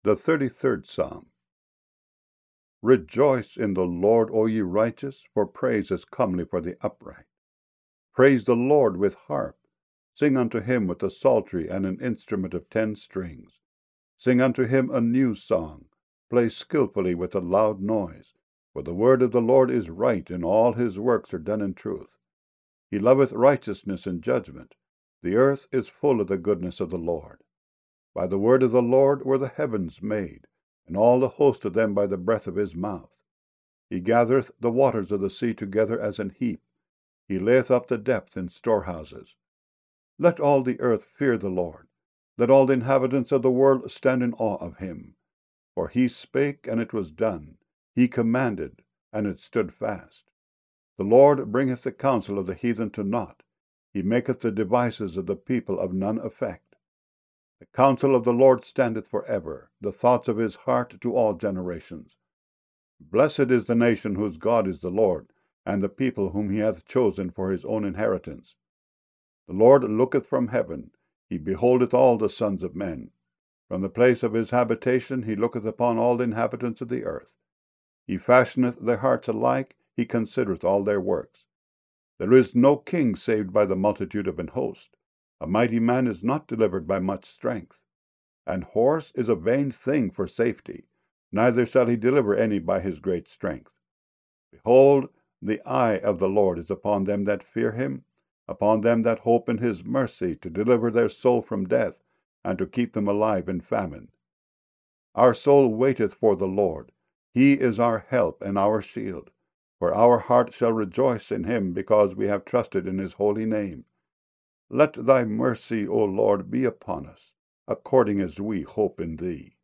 The 33rd Psalm. Rejoice in the Lord, O ye righteous, for praise is comely for the upright. Praise the Lord with harp. Sing unto him with a psaltery and an instrument of 10 strings. Sing unto him a new song. Play skillfully with a loud noise. For the word of the Lord is right, and all his works are done in truth. He loveth righteousness and judgment. The earth is full of the goodness of the Lord. By the word of the Lord were the heavens made, and all the host of them by the breath of his mouth. He gathereth the waters of the sea together as an heap. He layeth up the depth in storehouses. Let all the earth fear the Lord. Let all the inhabitants of the world stand in awe of him. For he spake, and it was done. He commanded, and it stood fast. The Lord bringeth the counsel of the heathen to naught. He maketh the devices of the people of none effect. The counsel of the Lord standeth for ever, the thoughts of his heart to all generations. Blessed is the nation whose God is the Lord, and the people whom he hath chosen for his own inheritance. The Lord looketh from heaven, he beholdeth all the sons of men. From the place of his habitation he looketh upon all the inhabitants of the earth. He fashioneth their hearts alike, he considereth all their works. There is no king saved by the multitude of an host. A mighty man is not delivered by much strength. An horse is a vain thing for safety, neither shall he deliver any by his great strength. Behold, the eye of the Lord is upon them that fear him, upon them that hope in his mercy, to deliver their soul from death, and to keep them alive in famine. Our soul waiteth for the Lord. He is our help and our shield. For our heart shall rejoice in him, because we have trusted in his holy name. Let thy mercy, O Lord, be upon us, according as we hope in thee.